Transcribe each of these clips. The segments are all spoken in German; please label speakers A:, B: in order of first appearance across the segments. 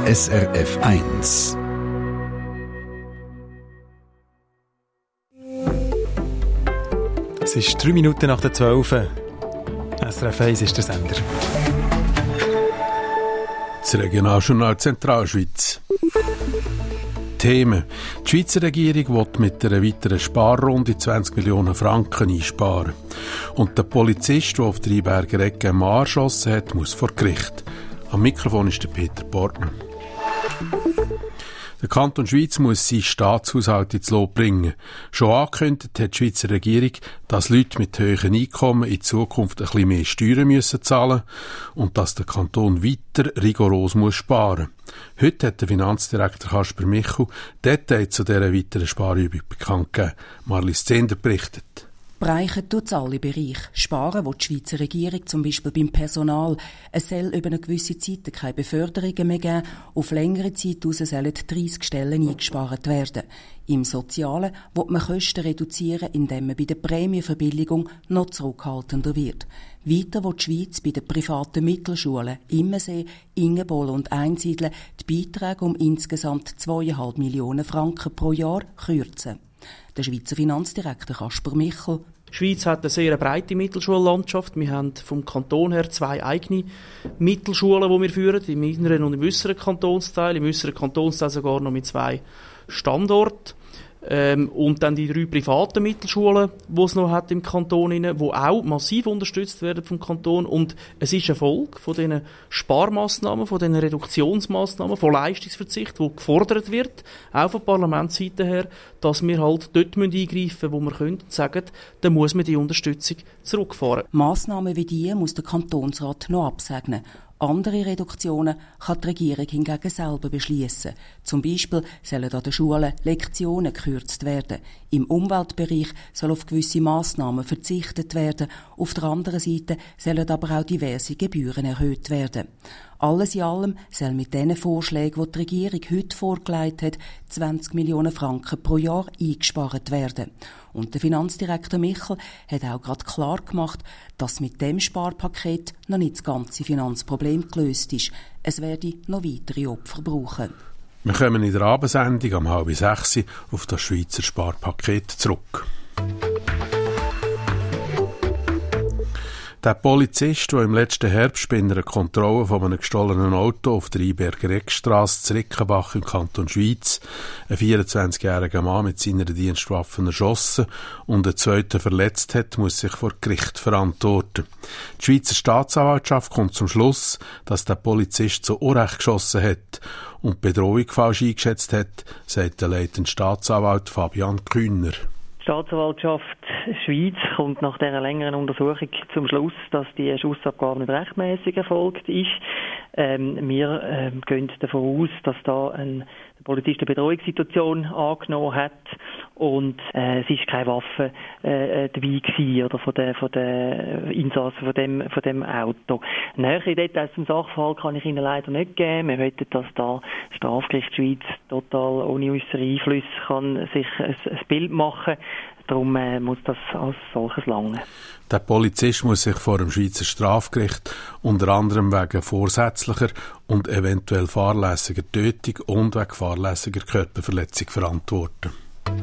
A: SRF 1.
B: Es ist 3 Minuten nach der 12. SRF 1 ist der Sender.
C: Das Regionaljournal Zentralschweiz. Themen. Die Schweizer Regierung will mit einer weiteren Sparrunde 20 Millionen Franken einsparen. Und der Polizist, der auf der Rheinberger Ecke einen Mann erschossen hat, muss vor Gericht. Am Mikrofon ist der Peter Bortner. Der Kanton Schweiz muss seinen Staatshaushalt ins Lot bringen. Schon angekündigt hat die Schweizer Regierung, dass Leute mit hohen Einkommen in Zukunft ein bisschen mehr Steuern müssen zahlen und dass der Kanton weiter rigoros muss sparen. Heute hat der Finanzdirektor Kasper Michel Details zu dieser weiteren Sparübung bekannt gegeben. Marlies Zehnder berichtet.
D: Bereichen tut es alle Bereiche. Sparen will die Schweizer Regierung zum Beispiel beim Personal. Es soll über eine gewisse Zeit keine Beförderungen mehr geben. Auf längere Zeit hinaus sollen 30 Stellen eingespart werden. Im Sozialen will man Kosten reduzieren, indem man bei der Prämienverbilligung noch zurückhaltender wird. Weiter will die Schweiz bei den privaten Mittelschulen Immensee, Ingenbol und Einsiedeln die Beiträge um insgesamt 2,5 Millionen Franken pro Jahr kürzen. Der Schweizer Finanzdirektor Kasper Michel.
E: Die Schweiz hat eine sehr breite Mittelschullandschaft. Wir haben vom Kanton her 2 eigene Mittelschulen, die wir führen, im inneren und im äußeren Kantonsteil. Im äußeren Kantonsteil sogar noch mit 2 Standorten. Und dann die 3 privaten Mittelschulen, die es noch hat im Kanton, die auch massiv unterstützt werden vom Kanton. Und es ist eine Folge von diesen Sparmaßnahmen, von diesen Reduktionsmaßnahmen, von Leistungsverzicht, die gefordert wird, auch von Parlamentsseite her, dass wir halt dort eingreifen müssen, wo wir können, und sagen, dann muss man die Unterstützung zurückfahren.
D: Massnahmen wie diese muss der Kantonsrat noch absegnen. Andere Reduktionen kann die Regierung hingegen selber beschließen. Zum Beispiel sollen an den Schulen Lektionen gekürzt werden. Im Umweltbereich soll auf gewisse Massnahmen verzichtet werden. Auf der anderen Seite sollen aber auch diverse Gebühren erhöht werden. Alles in allem soll mit diesen Vorschlägen, die die Regierung heute vorgelegt hat, 20 Millionen Franken pro Jahr eingespart werden. Und der Finanzdirektor Michel hat auch gerade klar gemacht, dass mit dem Sparpaket noch nicht das ganze Finanzproblem gelöst ist. Es werde noch weitere Opfer brauchen.
C: Wir kommen in der Abendsendung um 5:30 auf das Schweizer Sparpaket zurück. Der Polizist, der im letzten Herbst bei einer Kontrolle von einem gestohlenen Auto auf der Rheinberger Eckstrasse zu Rickenbach im Kanton Schweiz einen 24-jährigen Mann mit seiner Dienstwaffe erschossen und einen zweiten verletzt hat, muss sich vor Gericht verantworten. Die Schweizer Staatsanwaltschaft kommt zum Schluss, dass der Polizist zu Unrecht geschossen hat und die Bedrohung falsch eingeschätzt hat, sagt der leitende Staatsanwalt Fabian Kühner.
F: Die Staatsanwaltschaft Schweiz kommt nach dieser längeren Untersuchung zum Schluss, dass die Schussabgabe nicht rechtmäßig erfolgt ist. Wir gehen davon aus, dass da ein Polizist eine Bedrohungssituation angenommen hat und es ist keine Waffe dabei gewesen, oder von der Insassen von dem Auto. Nähere Details zum Sachverhalt kann ich Ihnen leider nicht geben. Wir möchten, dass da das Strafgericht Schweiz total ohne äußere Einflüsse kann sich ein Bild machen. Darum muss das als solches langen.
C: Der Polizist muss sich vor dem Schweizer Strafgericht unter anderem wegen vorsätzlicher und eventuell fahrlässiger Tötung und wegen fahrlässiger Körperverletzung verantworten.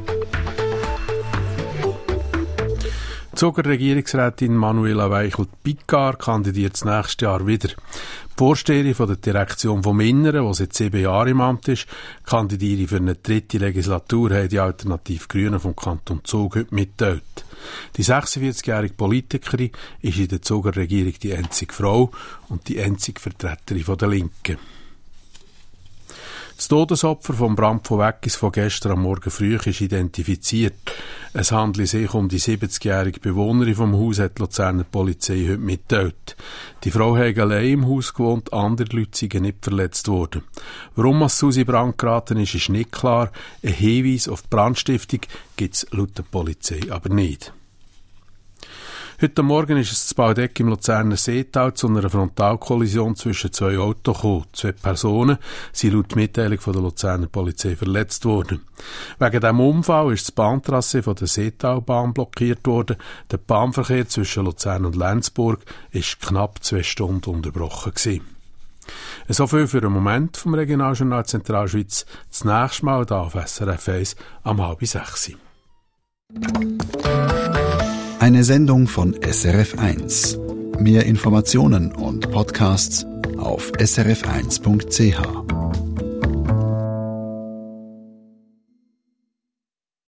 C: Die Zuger Regierungsrätin Manuela Weichelt-Picard kandidiert das nächste Jahr wieder. Die Vorsteherin von der Direktion vom Inneren, die seit 7 Jahren im Amt ist, kandidiere für eine 3. Legislatur, haben die Alternative Grünen vom Kanton Zug heute mitteilt. Die 46-jährige Politikerin ist in der Zuger Regierung die einzige Frau und die einzige Vertreterin der Linken. Das Todesopfer vom Brand von Weggis von gestern am Morgen früh ist identifiziert. Es handelt sich um die 70-jährige Bewohnerin vom Haus, hat die Luzerner Polizei heute mitteilt. Die Frau hat allein im Haus gewohnt, andere Leute sind nicht verletzt worden. Warum es zu Brand geraten ist nicht klar. Ein Hinweis auf die Brandstiftung gibt es laut der Polizei aber nicht. Heute Morgen ist es zu Baudeck im Luzerner Seetal zu einer Frontalkollision zwischen 2 Autos gekommen. 2 Personen sind laut Mitteilung von der Luzerner Polizei verletzt worden. Wegen diesem Unfall ist das Bahntrasse von der Seetalbahn blockiert worden. Der Bahnverkehr zwischen Luzern und Lenzburg ist knapp 2 Stunden unterbrochen gewesen. So viel für den Moment vom Regionaljournal Zentralschweiz. Das nächste Mal hier auf SRF 1 am 5:30.
A: Eine Sendung von SRF 1. Mehr Informationen und Podcasts auf srf1.ch.